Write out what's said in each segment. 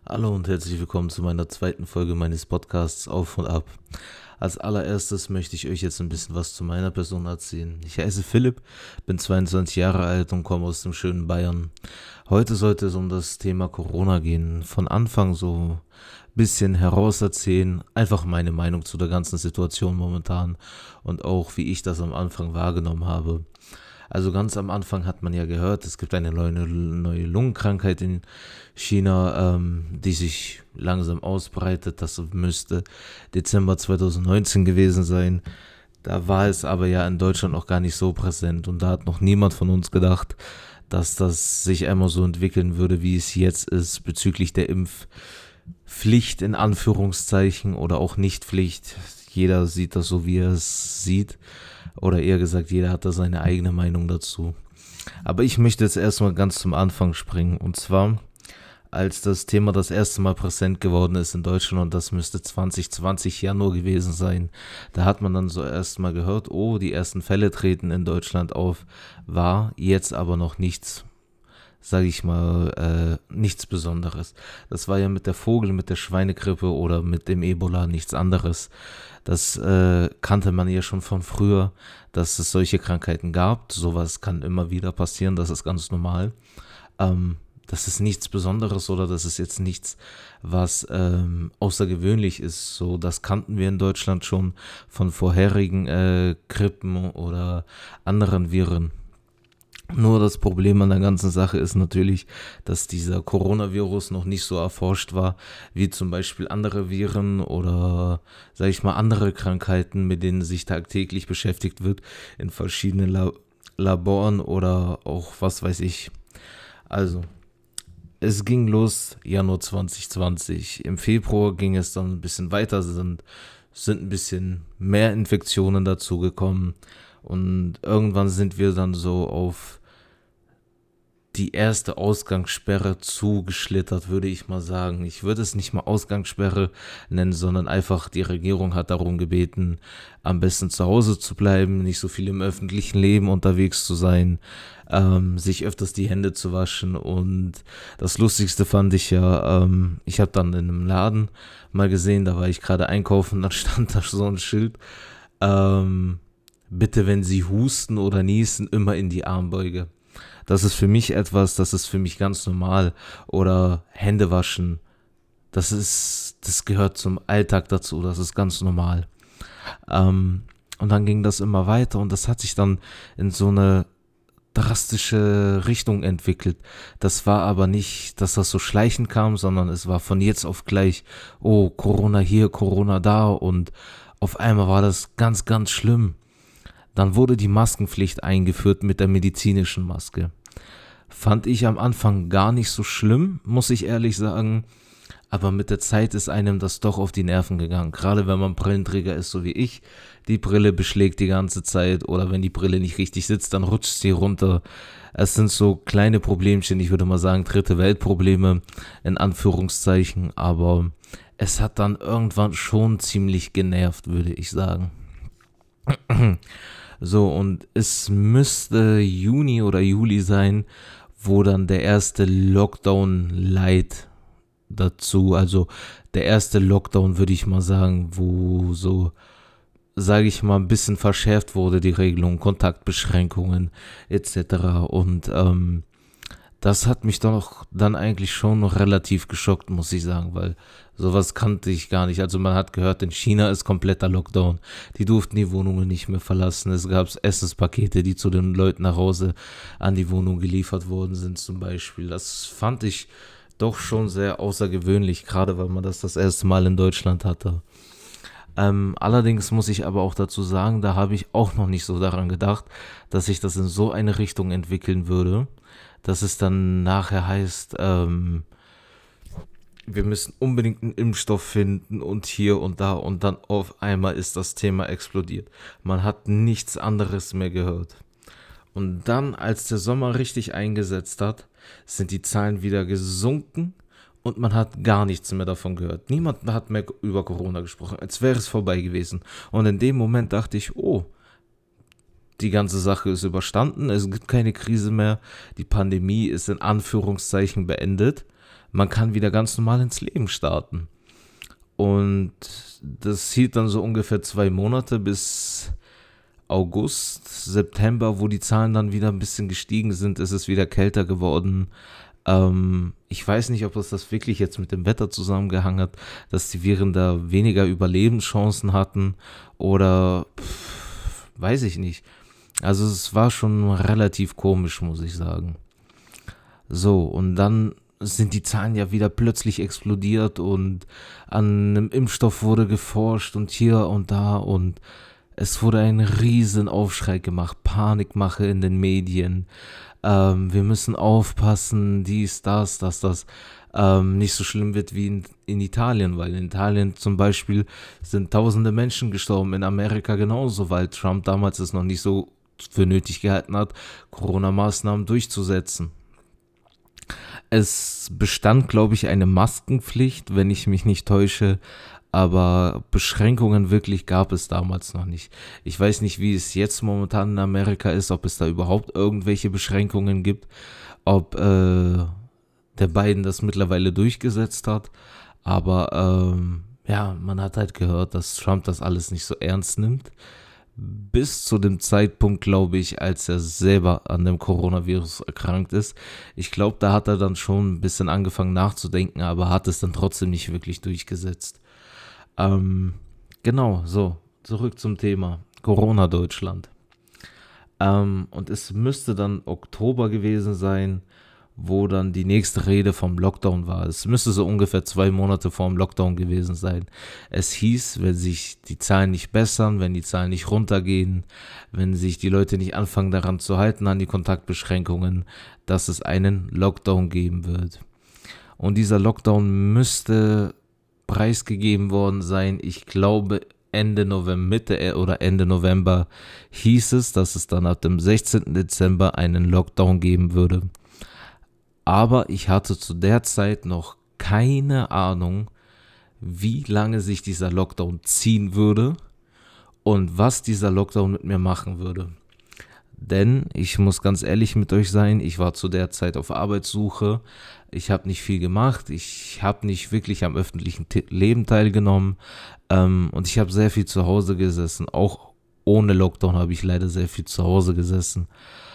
Hallo und herzlich willkommen zu meiner zweiten Folge meines Podcasts Auf und Ab. Als allererstes möchte ich euch jetzt ein bisschen was zu meiner Person erzählen. Ich heiße Philipp, bin 22 Jahre alt und komme aus dem schönen Bayern. Heute sollte es um das Thema Corona gehen. Von Anfang so ein bisschen herauserzählen, einfach meine Meinung zu der ganzen Situation momentan und auch wie ich das am Anfang wahrgenommen habe. Also ganz am Anfang hat man ja gehört, es gibt eine neue Lungenkrankheit in China, die sich langsam ausbreitet. Das müsste Dezember 2019 gewesen sein. Da war es aber ja in Deutschland noch gar nicht so präsent und da hat noch niemand von uns gedacht, dass das sich einmal so entwickeln würde, wie es jetzt ist, bezüglich der Impfpflicht in Anführungszeichen oder auch Nichtpflicht. Jeder sieht das so, wie er es sieht. Oder eher gesagt, jeder hat da seine eigene Meinung dazu. Aber ich möchte jetzt erstmal ganz zum Anfang springen. Und zwar, als das Thema das erste Mal präsent geworden ist in Deutschland, und das müsste 2020 Januar gewesen sein, da hat man dann so erstmal gehört, oh, die ersten Fälle treten in Deutschland auf, war jetzt aber noch nichts, sage ich mal, nichts Besonderes. Das war ja mit der mit der Schweinegrippe oder mit dem Ebola nichts anderes. Das kannte man ja schon von früher, dass es solche Krankheiten gab. Sowas kann immer wieder passieren, das ist ganz normal. Das ist nichts Besonderes oder das ist jetzt nichts, was außergewöhnlich ist. So, das kannten wir in Deutschland schon von vorherigen Grippen oder anderen Viren. Nur das Problem an der ganzen Sache ist natürlich, dass dieser Coronavirus noch nicht so erforscht war, wie zum Beispiel andere Viren oder, sag ich mal, andere Krankheiten, mit denen sich tagtäglich beschäftigt wird, in verschiedenen Laboren oder auch was weiß ich. Also, es ging los Januar 2020. Im Februar ging es dann ein bisschen weiter, sind ein bisschen mehr Infektionen dazugekommen. Und irgendwann sind wir dann so auf die erste Ausgangssperre zugeschlittert, würde ich mal sagen. Ich würde es nicht mal Ausgangssperre nennen, sondern einfach die Regierung hat darum gebeten, am besten zu Hause zu bleiben, nicht so viel im öffentlichen Leben unterwegs zu sein, sich öfters die Hände zu waschen. Und das Lustigste fand ich ja, ich habe dann in einem Laden mal gesehen, da war ich gerade einkaufen, dann stand da so ein Schild, bitte, wenn Sie husten oder niesen, immer in die Armbeuge. Das ist für mich etwas, das ist für mich ganz normal. Oder Hände waschen. Das gehört zum Alltag dazu, das ist ganz normal. Und dann ging das immer weiter und das hat sich dann in so eine drastische Richtung entwickelt. Das war aber nicht, dass das so schleichend kam, sondern es war von jetzt auf gleich, oh, Corona hier, Corona da und auf einmal war das ganz, ganz schlimm. Dann wurde die Maskenpflicht eingeführt mit der medizinischen Maske. Fand ich am Anfang gar nicht so schlimm, muss ich ehrlich sagen. Aber mit der Zeit ist einem das doch auf die Nerven gegangen. Gerade wenn man Brillenträger ist, so wie ich. Die Brille beschlägt die ganze Zeit oder wenn die Brille nicht richtig sitzt, dann rutscht sie runter. Es sind so kleine Problemchen, ich würde mal sagen dritte Weltprobleme in Anführungszeichen. Aber es hat dann irgendwann schon ziemlich genervt, würde ich sagen. So, und es müsste Juni oder Juli sein, wo dann der erste Lockdown Light dazu, also der erste Lockdown, würde ich mal sagen, wo so, sage ich mal, ein bisschen verschärft wurde, die Regelung, Kontaktbeschränkungen etc. Und das hat mich doch dann eigentlich schon noch relativ geschockt, muss ich sagen, weil sowas kannte ich gar nicht. Also man hat gehört, in China ist kompletter Lockdown. Die durften die Wohnungen nicht mehr verlassen. Es gab Essenspakete, die zu den Leuten nach Hause an die Wohnung geliefert worden sind zum Beispiel. Das fand ich doch schon sehr außergewöhnlich, gerade weil man das erste Mal in Deutschland hatte. Allerdings muss ich aber auch dazu sagen, da habe ich auch noch nicht so daran gedacht, dass sich das in so eine Richtung entwickeln würde, dass es dann nachher heißt, wir müssen unbedingt einen Impfstoff finden und hier und da und dann auf einmal ist das Thema explodiert. Man hat nichts anderes mehr gehört. Und dann, als der Sommer richtig eingesetzt hat, sind die Zahlen wieder gesunken und man hat gar nichts mehr davon gehört. Niemand hat mehr über Corona gesprochen, als wäre es vorbei gewesen. Und in dem Moment dachte ich, oh, die ganze Sache ist überstanden, es gibt keine Krise mehr, die Pandemie ist in Anführungszeichen beendet. man kann wieder ganz normal ins Leben starten. Und das hielt dann so ungefähr 2 Monate bis August, September, wo die Zahlen dann wieder ein bisschen gestiegen sind, ist es wieder kälter geworden. Ich weiß nicht, ob das wirklich jetzt mit dem Wetter zusammengehangen hat, dass die Viren da weniger Überlebenschancen hatten oder weiß ich nicht. Also es war schon relativ komisch, muss ich sagen. So, und dann sind die Zahlen ja wieder plötzlich explodiert und an einem Impfstoff wurde geforscht und hier und da und es wurde ein riesen Aufschrei gemacht, Panikmache in den Medien. Wir müssen aufpassen, dies, das, nicht so schlimm wird wie in Italien, weil in Italien zum Beispiel sind tausende Menschen gestorben, in Amerika genauso, weil Trump damals es noch nicht so für nötig gehalten hat, Corona-Maßnahmen durchzusetzen. Es bestand, glaube ich, eine Maskenpflicht, wenn ich mich nicht täusche, aber Beschränkungen wirklich gab es damals noch nicht. Ich weiß nicht, wie es jetzt momentan in Amerika ist, ob es da überhaupt irgendwelche Beschränkungen gibt, ob der Biden das mittlerweile durchgesetzt hat, aber ja, man hat halt gehört, dass Trump das alles nicht so ernst nimmt. Bis zu dem Zeitpunkt, glaube ich, als er selber an dem Coronavirus erkrankt ist. Ich glaube, da hat er dann schon ein bisschen angefangen nachzudenken, aber hat es dann trotzdem nicht wirklich durchgesetzt. Genau, so, zurück zum Thema Corona Deutschland. Und es müsste dann Oktober gewesen sein, wo dann die nächste Rede vom Lockdown war. Es müsste so ungefähr 2 Monate vor dem Lockdown gewesen sein. Es hieß, wenn sich die Zahlen nicht bessern, wenn die Zahlen nicht runtergehen, wenn sich die Leute nicht anfangen daran zu halten, an die Kontaktbeschränkungen, dass es einen Lockdown geben wird. Und dieser Lockdown müsste preisgegeben worden sein. Ich glaube, Mitte oder Ende November hieß es, dass es dann ab dem 16. Dezember einen Lockdown geben würde. Aber ich hatte zu der Zeit noch keine Ahnung, wie lange sich dieser Lockdown ziehen würde und was dieser Lockdown mit mir machen würde. Denn ich muss ganz ehrlich mit euch sein, ich war zu der Zeit auf Arbeitssuche, ich habe nicht viel gemacht, ich habe nicht wirklich am öffentlichen Leben teilgenommen und ich habe sehr viel zu Hause gesessen. Auch ohne Lockdown habe ich leider sehr viel zu Hause gesessen.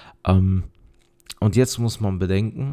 Und jetzt muss man bedenken,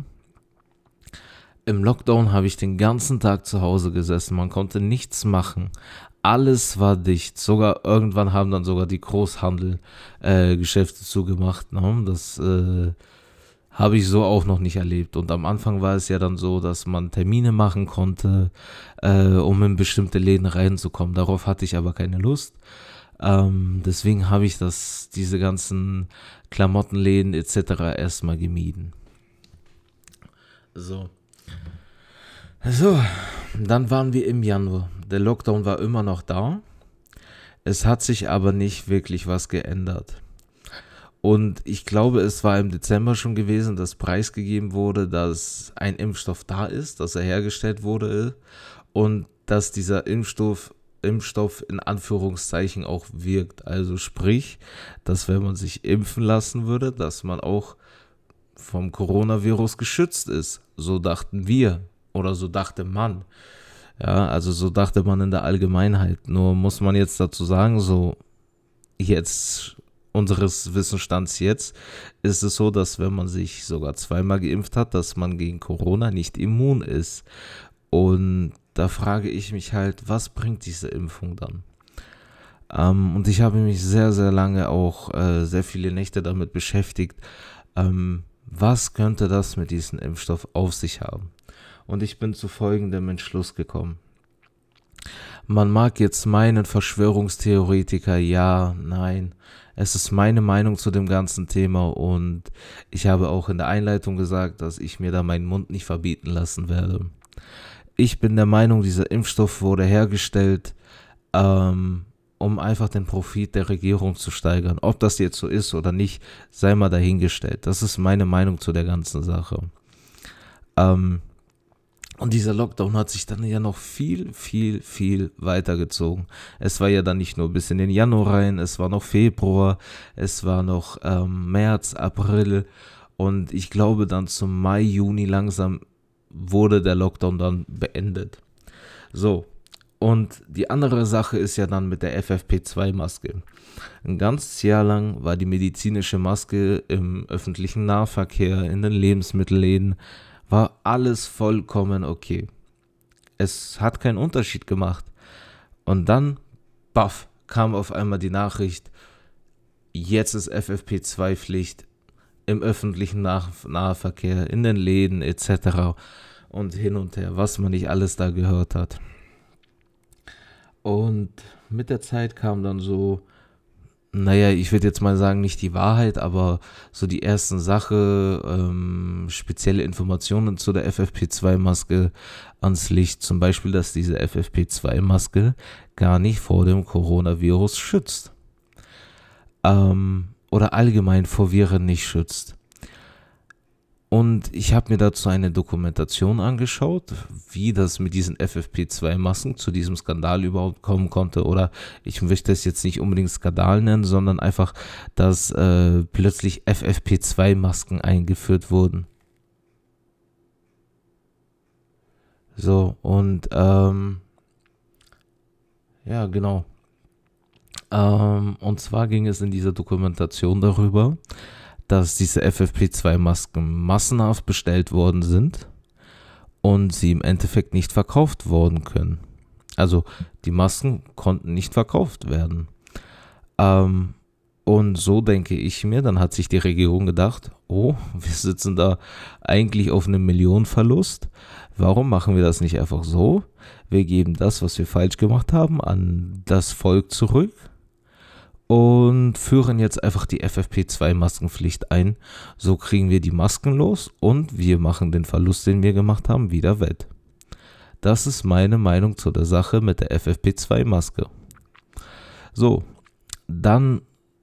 im Lockdown habe ich den ganzen Tag zu Hause gesessen, man konnte nichts machen, alles war dicht, sogar irgendwann haben dann sogar die Großhandel-Geschäfte zugemacht, ne? Das habe ich so auch noch nicht erlebt und am Anfang war es ja dann so, dass man Termine machen konnte, um in bestimmte Läden reinzukommen, darauf hatte ich aber keine Lust. Deswegen habe ich diese ganzen Klamottenläden etc. erstmal gemieden. So, dann waren wir im Januar. Der Lockdown war immer noch da. Es hat sich aber nicht wirklich was geändert. Und ich glaube, es war im Dezember schon gewesen, dass preisgegeben wurde, dass ein Impfstoff da ist, dass er hergestellt wurde und dass dieser Impfstoff in Anführungszeichen auch wirkt. Also sprich, dass wenn man sich impfen lassen würde, dass man auch vom Coronavirus geschützt ist. So dachten wir oder so dachte man. Ja, also so dachte man in der Allgemeinheit. Nur muss man jetzt dazu sagen, so jetzt unseres Wissensstands jetzt ist es so, dass wenn man sich sogar 2-mal geimpft hat, dass man gegen Corona nicht immun ist. Und da frage ich mich halt, was bringt diese Impfung dann? Und ich habe mich sehr, sehr lange auch sehr viele Nächte damit beschäftigt, was könnte das mit diesem Impfstoff auf sich haben? Und ich bin zu folgendem Entschluss gekommen. Man mag jetzt meinen, Verschwörungstheoretiker, ja, nein. Es ist meine Meinung zu dem ganzen Thema und ich habe auch in der Einleitung gesagt, dass ich mir da meinen Mund nicht verbieten lassen werde. Ich bin der Meinung, dieser Impfstoff wurde hergestellt, um einfach den Profit der Regierung zu steigern. Ob das jetzt so ist oder nicht, sei mal dahingestellt. Das ist meine Meinung zu der ganzen Sache. Und dieser Lockdown hat sich dann ja noch viel, viel, viel weitergezogen. Es war ja dann nicht nur bis in den Januar rein, es war noch Februar, es war noch März, April und ich glaube dann zum Mai, Juni langsam wurde der Lockdown dann beendet. So, und die andere Sache ist ja dann mit der FFP2-Maske. Ein ganzes Jahr lang war die medizinische Maske im öffentlichen Nahverkehr, in den Lebensmittelläden, war alles vollkommen okay. Es hat keinen Unterschied gemacht. Und dann, baff, kam auf einmal die Nachricht, jetzt ist FFP2-Pflicht im öffentlichen Nahverkehr, in den Läden etc. und hin und her, was man nicht alles da gehört hat. Und mit der Zeit kam dann so, naja, ich würde jetzt mal sagen, nicht die Wahrheit, aber so die ersten spezielle Informationen zu der FFP2-Maske ans Licht. Zum Beispiel, dass diese FFP2-Maske gar nicht vor dem Coronavirus schützt. Oder allgemein vor Viren nicht schützt. Und ich habe mir dazu eine Dokumentation angeschaut, wie das mit diesen FFP2-Masken zu diesem Skandal überhaupt kommen konnte. Oder ich möchte es jetzt nicht unbedingt Skandal nennen, sondern einfach, dass plötzlich FFP2-Masken eingeführt wurden. So, und ja, genau. Und zwar ging es in dieser Dokumentation darüber, dass diese FFP2-Masken massenhaft bestellt worden sind und sie im Endeffekt nicht verkauft worden können. Also die Masken konnten nicht verkauft werden. Und so denke ich mir, dann hat sich die Regierung gedacht, oh, wir sitzen da eigentlich auf einem Millionenverlust. Warum machen wir das nicht einfach so? Wir geben das, was wir falsch gemacht haben, an das Volk zurück und führen jetzt einfach die FFP2-Maskenpflicht ein. So kriegen wir die Masken los und wir machen den Verlust, den wir gemacht haben, wieder wett. Das ist meine Meinung zu der Sache mit der FFP2-Maske. So, dann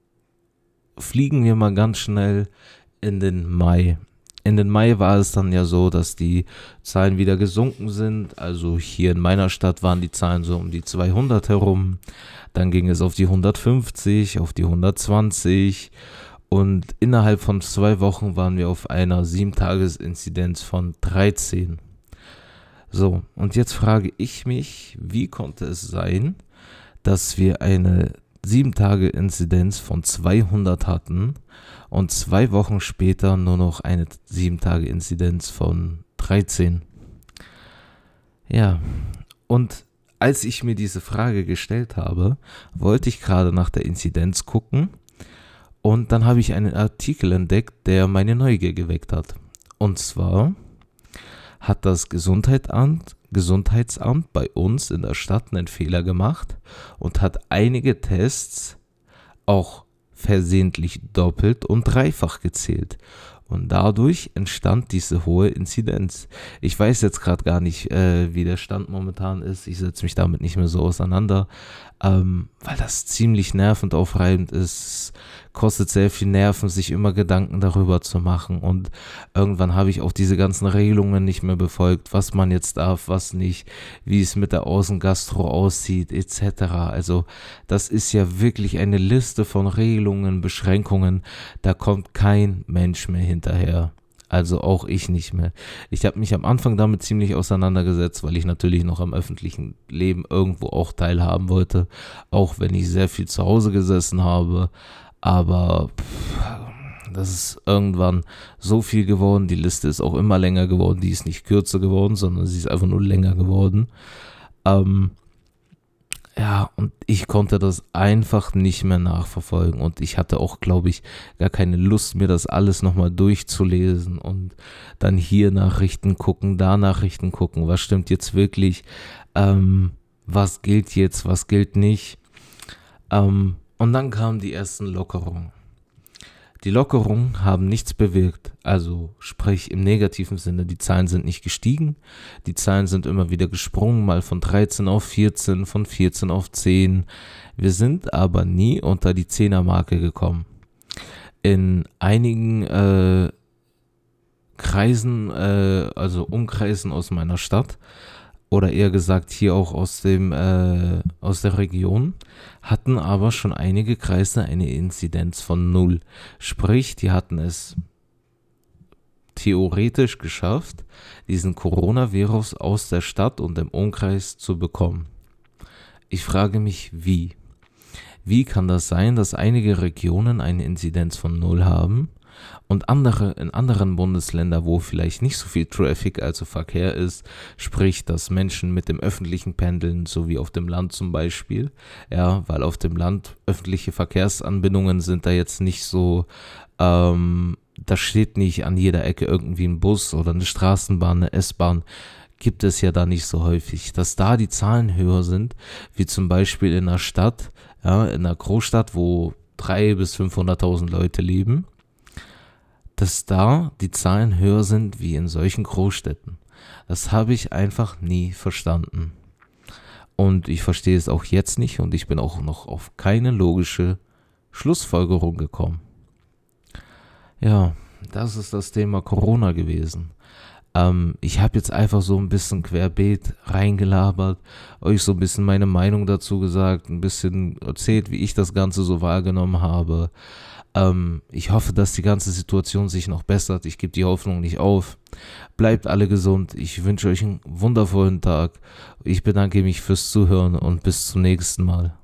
fliegen wir mal ganz schnell in den Mai. In den Mai war es dann ja so, dass die Zahlen wieder gesunken sind. Also hier in meiner Stadt waren die Zahlen so um die 200 herum. Dann ging es auf die 150, auf die 120. Und innerhalb von 2 Wochen waren wir auf einer 7-Tages-Inzidenz von 13. So, und jetzt frage ich mich, wie konnte es sein, dass wir eine 7-Tage-Inzidenz von 200 hatten und 2 Wochen später nur noch eine 7-Tage-Inzidenz von 13. Ja, und als ich mir diese Frage gestellt habe, wollte ich gerade nach der Inzidenz gucken und dann habe ich einen Artikel entdeckt, der meine Neugier geweckt hat. Und zwar hat das Gesundheitsamt bei uns in der Stadt einen Fehler gemacht und hat einige Tests auch versehentlich doppelt und dreifach gezählt. Und dadurch entstand diese hohe Inzidenz. Ich weiß jetzt gerade gar nicht, wie der Stand momentan ist. Ich setze mich damit nicht mehr so auseinander, weil das ziemlich nervend aufreibend ist. Kostet sehr viel Nerven, sich immer Gedanken darüber zu machen. Und irgendwann habe ich auch diese ganzen Regelungen nicht mehr befolgt, was man jetzt darf, was nicht, wie es mit der Außengastro aussieht, etc. Also das ist ja wirklich eine Liste von Regelungen, Beschränkungen. Da kommt kein Mensch mehr hinterher. Also auch ich nicht mehr. Ich habe mich am Anfang damit ziemlich auseinandergesetzt, weil ich natürlich noch am öffentlichen Leben irgendwo auch teilhaben wollte, auch wenn ich sehr viel zu Hause gesessen habe. Aber das ist irgendwann so viel geworden. Die Liste ist auch immer länger geworden. Die ist nicht kürzer geworden, sondern sie ist einfach nur länger geworden. Ja, und ich konnte das einfach nicht mehr nachverfolgen. Und ich hatte auch, glaube ich, gar keine Lust, mir das alles nochmal durchzulesen. Und dann hier Nachrichten gucken, da Nachrichten gucken. Was stimmt jetzt wirklich? Was gilt jetzt, was gilt nicht? Und dann kamen die ersten Lockerungen. Die Lockerungen haben nichts bewirkt, also sprich im negativen Sinne, die Zahlen sind nicht gestiegen, die Zahlen sind immer wieder gesprungen, mal von 13 auf 14, von 14 auf 10. Wir sind aber nie unter die 10er-Marke gekommen. In einigen Kreisen, also Umkreisen aus meiner Stadt, oder eher gesagt hier auch aus der Region, hatten aber schon einige Kreise eine Inzidenz von 0. Sprich, die hatten es theoretisch geschafft, diesen Coronavirus aus der Stadt und dem Umkreis zu bekommen. Ich frage mich, wie? Wie kann das sein, dass einige Regionen eine Inzidenz von 0 haben und in anderen Bundesländern, wo vielleicht nicht so viel Traffic, also Verkehr ist, sprich, dass Menschen mit dem öffentlichen pendeln, so wie auf dem Land zum Beispiel, ja, weil auf dem Land öffentliche Verkehrsanbindungen sind da jetzt nicht so, da steht nicht an jeder Ecke irgendwie ein Bus oder eine Straßenbahn, eine S-Bahn, gibt es ja da nicht so häufig, dass da die Zahlen höher sind, wie zum Beispiel in einer Stadt, ja, in einer Großstadt, wo 300.000 bis 500.000 Leute leben, dass da die Zahlen höher sind wie in solchen Großstädten. Das habe ich einfach nie verstanden. Und ich verstehe es auch jetzt nicht und ich bin auch noch auf keine logische Schlussfolgerung gekommen. Ja, das ist das Thema Corona gewesen. Ich habe jetzt einfach so ein bisschen querbeet reingelabert, euch so ein bisschen meine Meinung dazu gesagt, ein bisschen erzählt, wie ich das Ganze so wahrgenommen habe. Ich hoffe, dass die ganze Situation sich noch bessert. Ich gebe die Hoffnung nicht auf. Bleibt alle gesund. Ich wünsche euch einen wundervollen Tag. Ich bedanke mich fürs Zuhören und bis zum nächsten Mal.